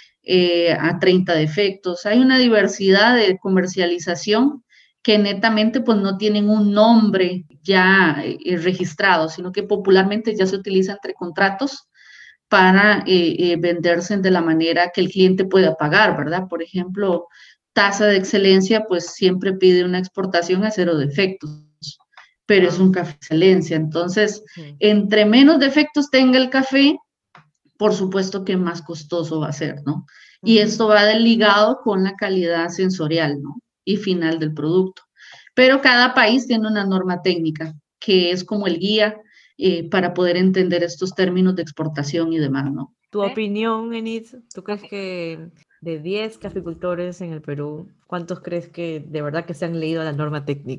a 30 defectos. Hay una diversidad de comercialización que netamente pues no tienen un nombre ya registrado, sino que popularmente ya se utiliza entre contratos para venderse de la manera que el cliente pueda pagar, ¿verdad? Por ejemplo, tasa de excelencia, pues siempre pide una exportación a 0 defectos, pero es un café de excelencia. Entonces, entre menos defectos tenga el café, por supuesto que más costoso va a ser, ¿no? Y esto va ligado con la calidad sensorial, ¿no? Y final del producto. Pero cada país tiene una norma técnica que es como el guía para poder entender estos términos de exportación y demás, ¿no? Tu opinión, Enid, ¿tú crees que de 10 caficultores en el Perú, cuántos crees que de verdad que se han leído la norma técnica?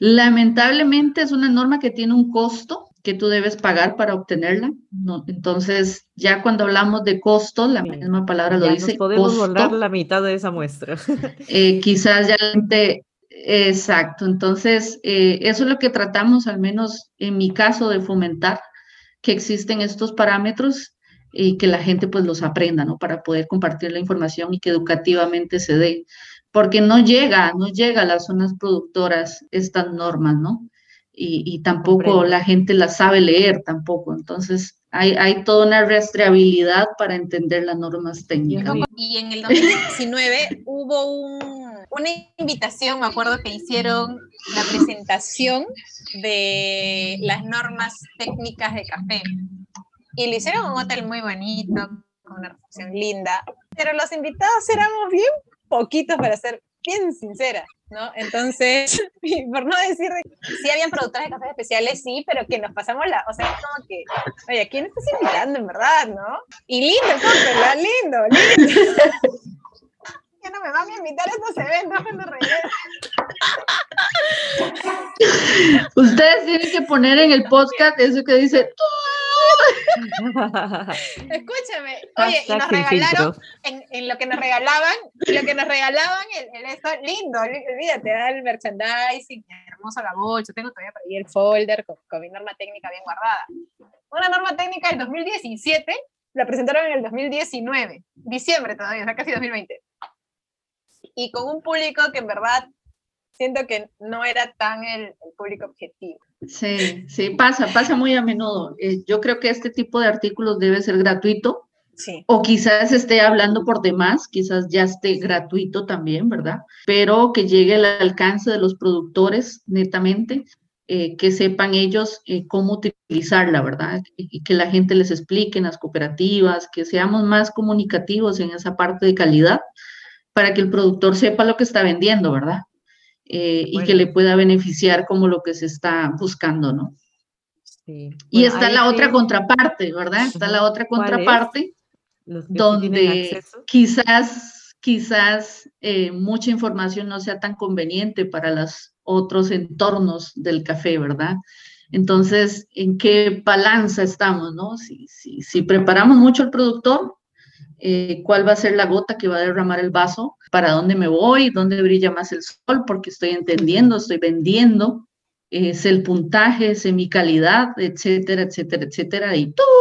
Lamentablemente es una norma que tiene un costo que tú debes pagar para obtenerla, ¿no? Entonces, ya cuando hablamos de costo, la Sí. misma palabra lo Ya nos dice, podemos volar costo. la mitad de esa muestra. Quizás ya la gente, exacto, entonces eso es lo que tratamos, al menos en mi caso, de fomentar, que existen estos parámetros y que la gente pues los aprenda, ¿no? Para poder compartir la información y que educativamente se dé, porque no llega a las zonas productoras estas normas, ¿no? Y tampoco Comprendo. la gente las sabe leer tampoco, entonces hay toda una rastreabilidad para entender las normas Y es técnicas. muy Y en el 2019 hubo una invitación, me acuerdo que hicieron la presentación de las normas técnicas de café. Y lo hicieron en un hotel muy bonito, con una recepción linda, pero los invitados éramos bien poquitos, para ser bien sincera, ¿no? Entonces, por no decir, sí habían productores de cafés especiales, sí, pero que nos pasamos o sea, es como que, oye, ¿a quién estás invitando en verdad, no? Y lindo el cóctel, lindo. Ya no me van a invitar a estos eventos cuando regrese. Ustedes tienen que poner en el podcast eso que dice, Escúchame, oye, y nos hashtag sin regalaron, filtro. en lo que nos regalaban, el esto, lindo, olvídate, el merchandising, hermoso la bolsa, tengo todavía por ahí el folder con mi norma técnica bien guardada. Una norma técnica del 2017, la presentaron en el 2019, diciembre todavía, o sea, casi 2020. Y con un público que en verdad siento que no era tan el público objetivo. sí, pasa muy a menudo. Yo creo que este tipo de artículos debe ser gratuito, Sí. o quizás esté hablando por demás, quizás ya esté gratuito también, ¿verdad? Pero que llegue al alcance de los productores netamente, que sepan ellos cómo utilizarla, ¿verdad? Y que la gente les explique en las cooperativas, que seamos más comunicativos en esa parte de calidad, para que el productor sepa lo que está vendiendo, ¿verdad? Y que le pueda beneficiar como lo que se está buscando, ¿no? Sí. Y Bueno, está ahí la otra sí. contraparte, ¿verdad? Está la otra ¿Cuál es? contraparte Los que sí tienen donde acceso. quizás mucha información no sea tan conveniente para los otros entornos del café, ¿verdad? Entonces, ¿en qué balanza estamos, no? Si preparamos mucho el productor, ¿cuál va a ser la gota que va a derramar el vaso? ¿Para dónde me voy? ¿Dónde brilla más el sol? Porque estoy entendiendo, estoy vendiendo, es el puntaje, es mi calidad, etcétera, etcétera, etcétera, y ¡tú!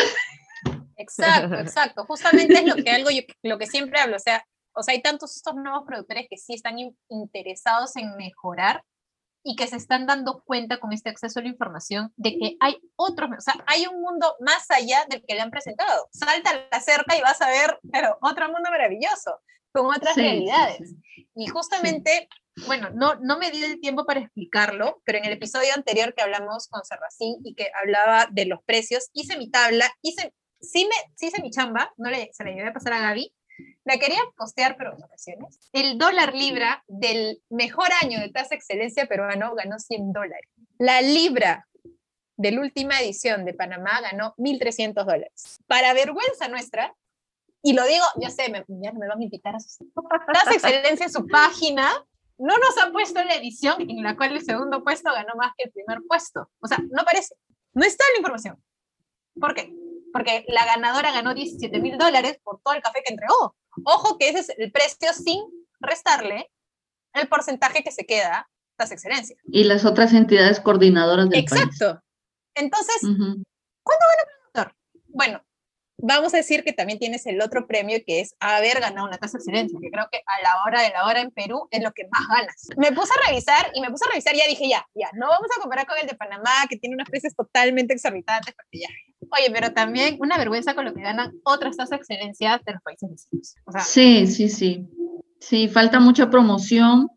Exacto. Justamente es lo que siempre hablo. O sea, hay tantos estos nuevos productores que sí están interesados en mejorar y que se están dando cuenta con este acceso a la información de que hay hay un mundo más allá del que le han presentado. Salta la cerca y vas a ver, pero otro mundo maravilloso, con otras realidades. Sí. Y justamente, bueno, no me dio el tiempo para explicarlo, pero en el episodio anterior que hablamos con Serracín y que hablaba de los precios, hice mi tabla, sí hice mi chamba, se la llevé a pasar a Gaby. La quería postear, pero en ocasiones. El dólar libra del mejor año de tasa de excelencia peruano ganó $100. La libra de la última edición de Panamá ganó $1.300. Para vergüenza nuestra, y lo digo, ya sé, ya no me van a invitar a su tasa de excelencia en su página, no nos ha puesto la edición en la cual el segundo puesto ganó más que el primer puesto. O sea, no aparece. No está la información. ¿Por qué? Porque la ganadora ganó $17,000 por todo el café que entregó. Ojo que ese es el precio sin restarle el porcentaje que se queda tasa de excelencia. Y las otras entidades coordinadoras del país. Exacto. Entonces, ¿cuándo gana el productor? Bueno, vamos a decir que también tienes el otro premio, que es haber ganado una tasa de excelencia, que creo que a la hora de la hora en Perú es lo que más ganas. Me puse a revisar y ya dije, ya, no vamos a comparar con el de Panamá, que tiene unos precios totalmente exorbitantes, porque ya. Oye, pero también una vergüenza con lo que ganan otras tasas de excelencia de los países vecinos. O sea, sí. Sí, falta mucha promoción,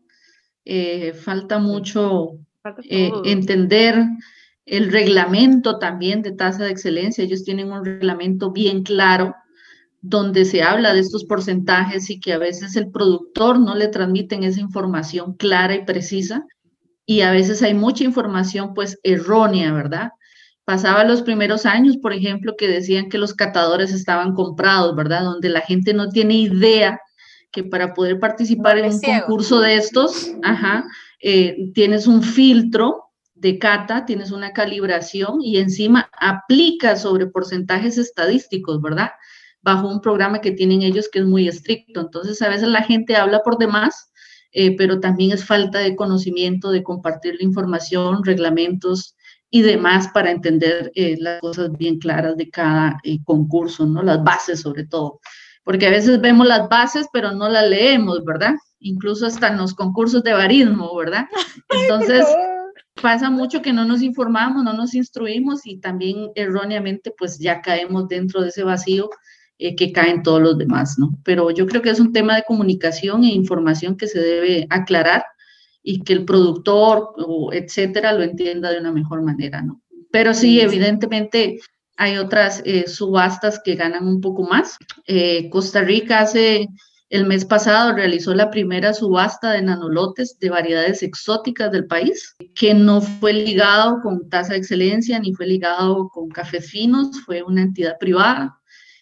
falta mucho entender el reglamento también de tasa de excelencia. Ellos tienen un reglamento bien claro donde se habla de estos porcentajes y que a veces el productor no le transmiten esa información clara y precisa, y a veces hay mucha información pues errónea, ¿verdad? Pasaba los primeros años, por ejemplo, que decían que los catadores estaban comprados, ¿verdad? Donde la gente no tiene idea que para poder participar en un concurso de estos, tienes un filtro de cata, tienes una calibración y encima aplicas sobre porcentajes estadísticos, ¿verdad? Bajo un programa que tienen ellos que es muy estricto. Entonces, a veces la gente habla por demás, pero también es falta de conocimiento, de compartir la información, reglamentos y demás para entender las cosas bien claras de cada concurso, ¿no? Las bases sobre todo. Porque a veces vemos las bases, pero no las leemos, ¿verdad? Incluso hasta en los concursos de barismo, ¿verdad? Entonces, pasa mucho que no nos informamos, no nos instruimos y también erróneamente pues ya caemos dentro de ese vacío que caen todos los demás, ¿no? Pero yo creo que es un tema de comunicación e información que se debe aclarar y que el productor, o etcétera, lo entienda de una mejor manera, ¿no? Pero sí, evidentemente hay otras subastas que ganan un poco más. Costa Rica el mes pasado realizó la primera subasta de nanolotes de variedades exóticas del país, que no fue ligado con tasa de excelencia ni fue ligado con cafés finos, fue una entidad privada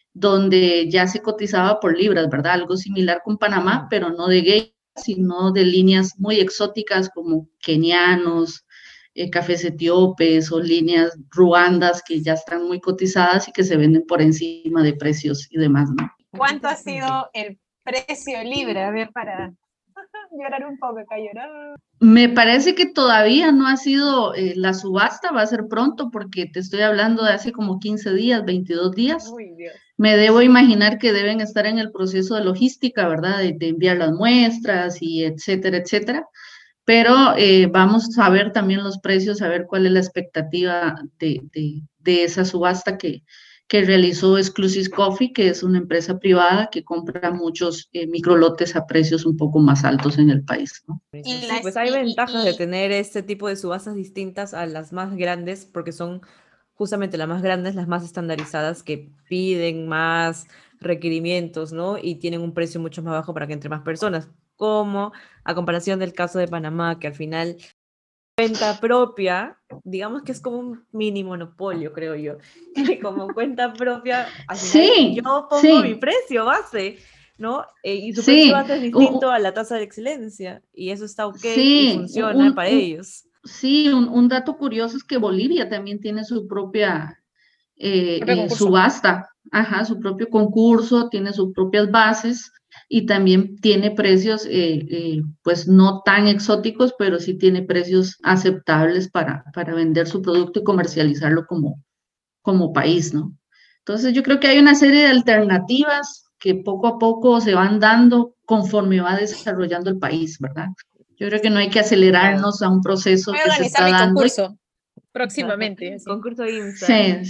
donde ya se cotizaba por libras, ¿verdad? Algo similar con Panamá, pero no de gay, sino de líneas muy exóticas como kenianos, cafés etíopes o líneas ruandas que ya están muy cotizadas y que se venden por encima de precios y demás, ¿no? ¿Cuánto ha sido el precio libre? A ver, para llorar un poco acá, llorar. Me parece que todavía no ha sido la subasta, va a ser pronto porque te estoy hablando de hace como 15 días, 22 días. Uy, Dios. Me debo imaginar que deben estar en el proceso de logística, ¿verdad? De enviar las muestras y etcétera, etcétera. Pero vamos a ver también los precios, a ver cuál es la expectativa de esa subasta que realizó Exclusive Coffee, que es una empresa privada que compra muchos microlotes a precios un poco más altos en el país, ¿no? Sí, pues hay ventajas de tener este tipo de subastas distintas a las más grandes, porque son justamente las más grandes, las más estandarizadas, que piden más requerimientos, ¿no? Y tienen un precio mucho más bajo para que entre más personas, como a comparación del caso de Panamá, que al final cuenta propia, digamos que es como un mini monopolio, creo yo, que como cuenta propia, al final Sí, yo pongo sí. mi precio base, ¿no? Y su Sí, precio base es distinto a la tasa de excelencia, y eso está ok y sí, funciona para ellos. Sí, un dato curioso es que Bolivia también tiene su propia Concurso. subasta, ajá, su propio concurso, tiene sus propias bases y también tiene precios, pues no tan exóticos, pero sí tiene precios aceptables para vender su producto y comercializarlo como país, ¿no? Entonces yo creo que hay una serie de alternativas que poco a poco se van dando conforme va desarrollando el país, ¿verdad? Yo creo que no hay que acelerarnos a un proceso Voy a que se organizar está mi dando. concurso próximamente. Así. Concurso IMSA. Sí,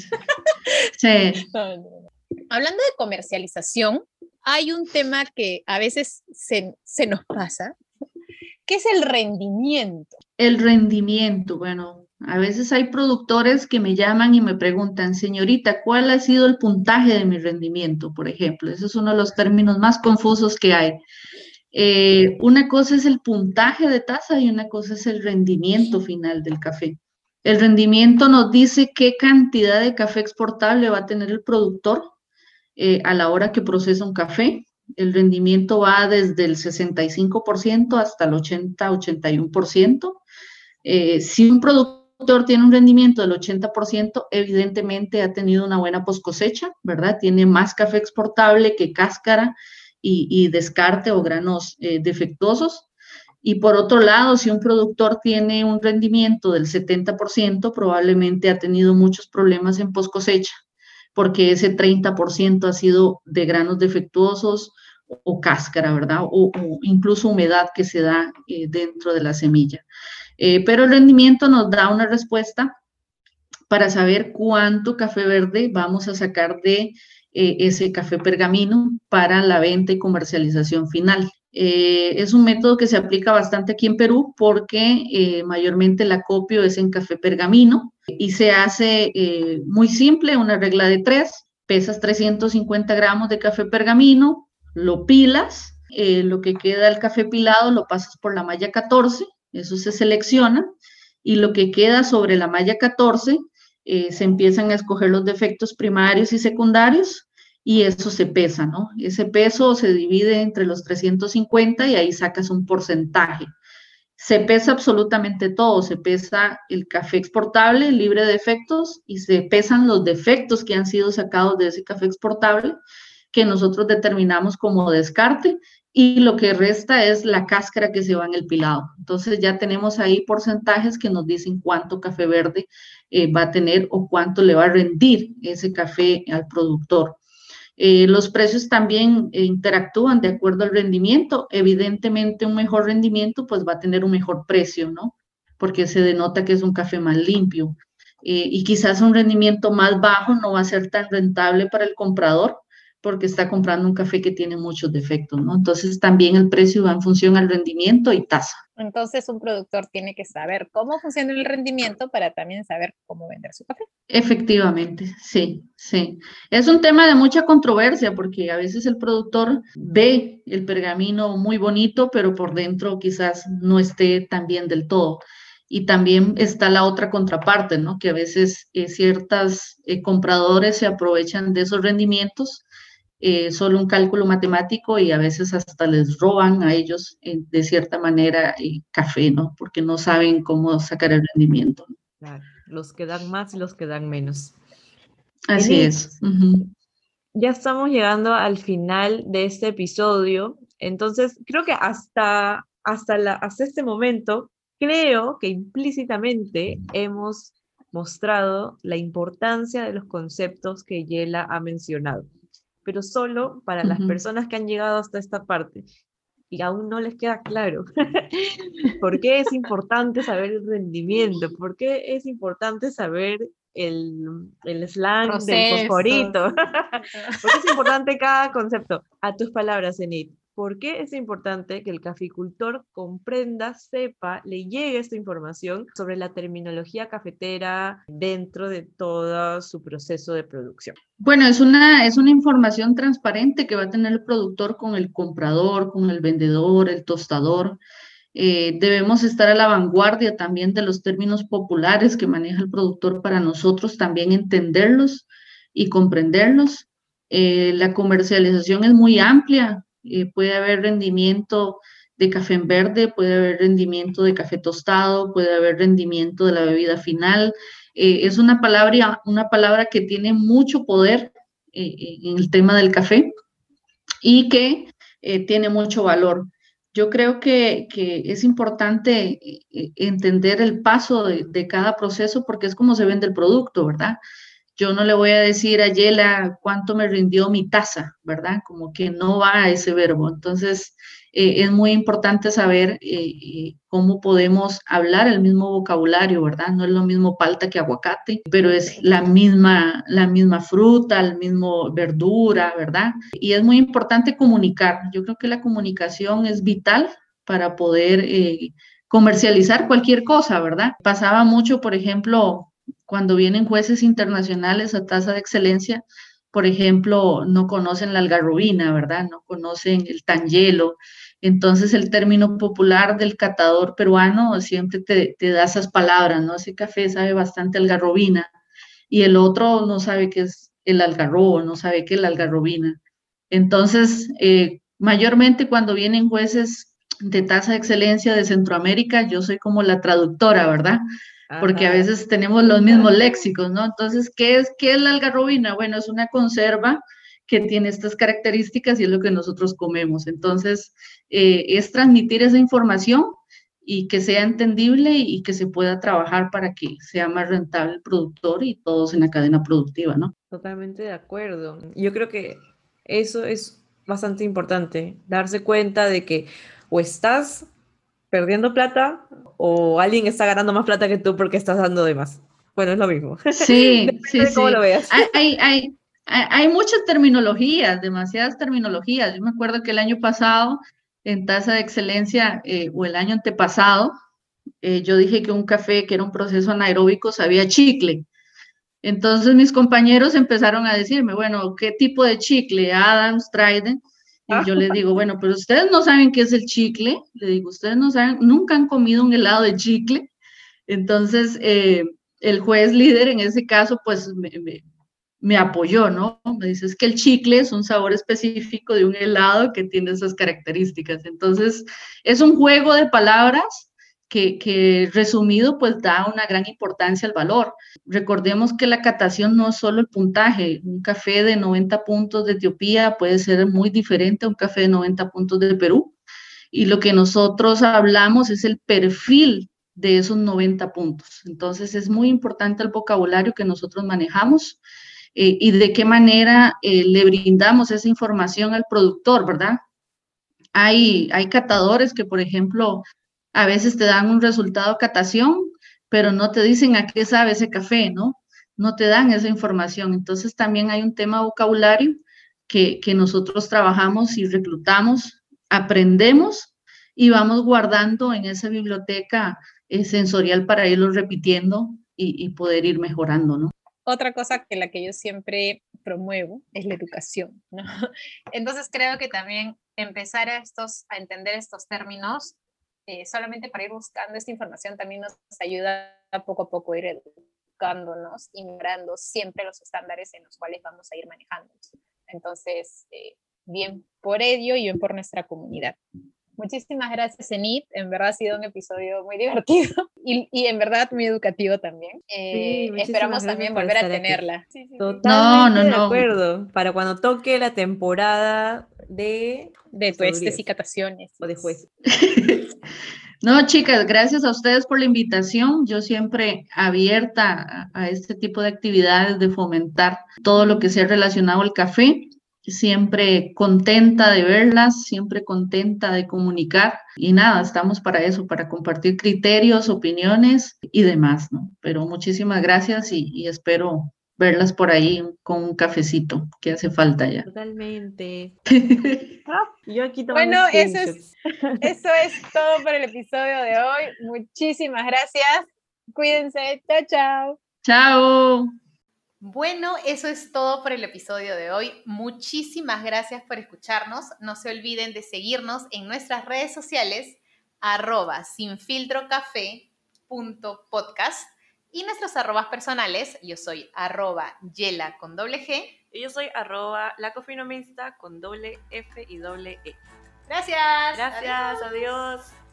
sí. Hablando de comercialización, hay un tema que a veces se nos pasa, que es el rendimiento. El rendimiento, bueno, a veces hay productores que me llaman y me preguntan, señorita, ¿cuál ha sido el puntaje de mi rendimiento? Por ejemplo, ese es uno de los términos más confusos que hay. Una cosa es el puntaje de taza y una cosa es el rendimiento final del café. El rendimiento nos dice qué cantidad de café exportable va a tener el productor a la hora que procesa un café. El rendimiento va desde el 65% hasta el 80-81%. Si un productor tiene un rendimiento del 80%, evidentemente ha tenido una buena post cosecha, ¿verdad? Tiene más café exportable que cáscara y descarte o granos defectuosos. Y por otro lado, si un productor tiene un rendimiento del 70%, probablemente ha tenido muchos problemas en post cosecha, porque ese 30% ha sido de granos defectuosos o cáscara, ¿verdad? O incluso humedad que se da dentro de la semilla. Pero el rendimiento nos da una respuesta para saber cuánto café verde vamos a sacar de ese café pergamino para la venta y comercialización final. Es un método que se aplica bastante aquí en Perú porque mayormente el acopio es en café pergamino y se hace muy simple, una regla de 3, pesas 350 gramos de café pergamino, lo pilas, lo que queda del café pilado lo pasas por la malla 14, eso se selecciona, y lo que queda sobre la malla 14 se empiezan a escoger los defectos primarios y secundarios y eso se pesa, ¿no? Ese peso se divide entre los 350 y ahí sacas un porcentaje. Se pesa absolutamente todo, se pesa el café exportable libre de defectos y se pesan los defectos que han sido sacados de ese café exportable que nosotros determinamos como descarte y lo que resta es la cáscara que se va en el pilado. Entonces ya tenemos ahí porcentajes que nos dicen cuánto café verde va a tener o cuánto le va a rendir ese café al productor. Los precios también interactúan de acuerdo al rendimiento. Evidentemente, un mejor rendimiento pues va a tener un mejor precio, ¿no? Porque se denota que es un café más limpio. Y quizás un rendimiento más bajo no va a ser tan rentable para el comprador porque está comprando un café que tiene muchos defectos, ¿no? Entonces, también el precio va en función al rendimiento y tasa. Entonces, un productor tiene que saber cómo funciona el rendimiento para también saber cómo vender su café. Efectivamente, sí, sí. Es un tema de mucha controversia porque a veces el productor ve el pergamino muy bonito, pero por dentro quizás no esté tan bien del todo. Y también está la otra contraparte, ¿no? Que a veces ciertos compradores se aprovechan de esos rendimientos, solo un cálculo matemático y a veces hasta les roban a ellos de cierta manera café, ¿no? Porque no saben cómo sacar el rendimiento. Claro, los que dan más y los que dan menos. Así Enid, es. Uh-huh. ya estamos llegando al final de este episodio, entonces creo que hasta este momento, creo que implícitamente hemos mostrado la importancia de los conceptos que Yela ha mencionado, pero solo para las personas que han llegado hasta esta parte y aún no les queda claro por qué es importante saber el rendimiento, por qué es importante saber el slang del fosforito, por qué es importante cada concepto. A tus palabras, Enid, ¿por qué es importante que el caficultor comprenda, sepa, le llegue esta información sobre la terminología cafetera dentro de todo su proceso de producción? Bueno, es una información transparente que va a tener el productor con el comprador, con el vendedor, el tostador. Debemos estar a la vanguardia también de los términos populares que maneja el productor para nosotros también entenderlos y comprenderlos. La comercialización es muy amplia. Puede haber rendimiento de café en verde, puede haber rendimiento de café tostado, puede haber rendimiento de la bebida final. Es una palabra que tiene mucho poder en el tema del café y que tiene mucho valor. Yo creo que es importante entender el paso de cada proceso porque es como se vende el producto, ¿verdad? Yo no le voy a decir a Yela cuánto me rindió mi taza, ¿verdad? Como que no va a ese verbo. Entonces, es muy importante saber cómo podemos hablar el mismo vocabulario, ¿verdad? No es lo mismo palta que aguacate, pero es la misma fruta, la misma verdura, ¿verdad? Y es muy importante comunicar. Yo creo que la comunicación es vital para poder comercializar cualquier cosa, ¿verdad? Pasaba mucho, por ejemplo, cuando vienen jueces internacionales a tasa de excelencia, por ejemplo, no conocen la algarrobina, ¿verdad? No conocen el tangelo. Entonces, el término popular del catador peruano siempre te da esas palabras, ¿no? Ese café sabe bastante algarrobina y el otro no sabe qué es el algarrobo, no sabe qué es la algarrobina. Entonces, mayormente cuando vienen jueces de tasa de excelencia de Centroamérica, yo soy como la traductora, ¿verdad? Porque a veces tenemos los mismos léxicos, ¿no? Entonces, ¿qué es la algarrobina? Bueno, es una conserva que tiene estas características y es lo que nosotros comemos. Entonces, es transmitir esa información y que sea entendible y que se pueda trabajar para que sea más rentable el productor y todos en la cadena productiva, ¿no? Totalmente de acuerdo. Yo creo que eso es bastante importante, darse cuenta de que o estás perdiendo plata o alguien está ganando más plata que tú porque estás dando de más. Bueno, es lo mismo. Sí, sí, de cómo sí. lo veas. Hay muchas terminologías, demasiadas terminologías. Yo me acuerdo que el año pasado, en tasa de excelencia, o el año antepasado, yo dije que un café que era un proceso anaeróbico sabía chicle. Entonces mis compañeros empezaron a decirme, bueno, ¿qué tipo de chicle? Adams, Trident. Y yo les digo, bueno, pero ustedes no saben qué es el chicle. Le digo, ustedes no saben, nunca han comido un helado de chicle. Entonces, el juez líder en ese caso, pues me apoyó, ¿no? Me dice, es que el chicle es un sabor específico de un helado que tiene esas características. Entonces, es un juego de palabras que resumido pues da una gran importancia al valor. Recordemos que la catación no es solo el puntaje. Un café de 90 puntos de Etiopía puede ser muy diferente a un café de 90 puntos de Perú. Y lo que nosotros hablamos es el perfil de esos 90 puntos. Entonces es muy importante el vocabulario que nosotros manejamos y de qué manera le brindamos esa información al productor, ¿verdad? Hay catadores que, por ejemplo, a veces te dan un resultado de catación, pero no te dicen a qué sabe ese café, ¿no? No te dan esa información. Entonces también hay un tema de vocabulario que nosotros trabajamos y reclutamos, aprendemos y vamos guardando en esa biblioteca sensorial para irlo repitiendo y poder ir mejorando, ¿no? Otra cosa que la que yo siempre promuevo es la educación, ¿no? Entonces creo que también empezar a entender estos términos, solamente para ir buscando esta información también nos ayuda poco a poco a ir educándonos y mejorando siempre los estándares en los cuales vamos a ir manejándonos. Entonces, bien por ello y bien por nuestra comunidad. Muchísimas gracias, Enid. En verdad ha sido un episodio muy divertido y en verdad muy educativo también. Sí, Esperamos también volver a tenerla. Sí, sí, Totalmente de No. acuerdo. Para cuando toque la temporada de tuestes y cataciones. O de jueces. No, chicas, gracias a ustedes por la invitación. Yo siempre abierta a este tipo de actividades, de fomentar todo lo que sea relacionado al café. Siempre contenta de verlas, siempre contenta de comunicar. Y nada, estamos para eso, para compartir criterios, opiniones y demás, ¿no? Pero muchísimas gracias y espero verlas por ahí con un cafecito que hace falta ya. Totalmente. Yo aquí Bueno, eso screenshots. es todo por el episodio de hoy. Muchísimas gracias. Cuídense. Chao, chao. Chao. Bueno, eso es todo por el episodio de hoy. Muchísimas gracias por escucharnos. No se olviden de seguirnos en nuestras redes sociales @sinfiltrocafé.podcast y nuestros arrobas personales. Yo soy @yela con doble G. Y yo soy @lacofinomista con doble F y doble E. Gracias. Gracias, adiós.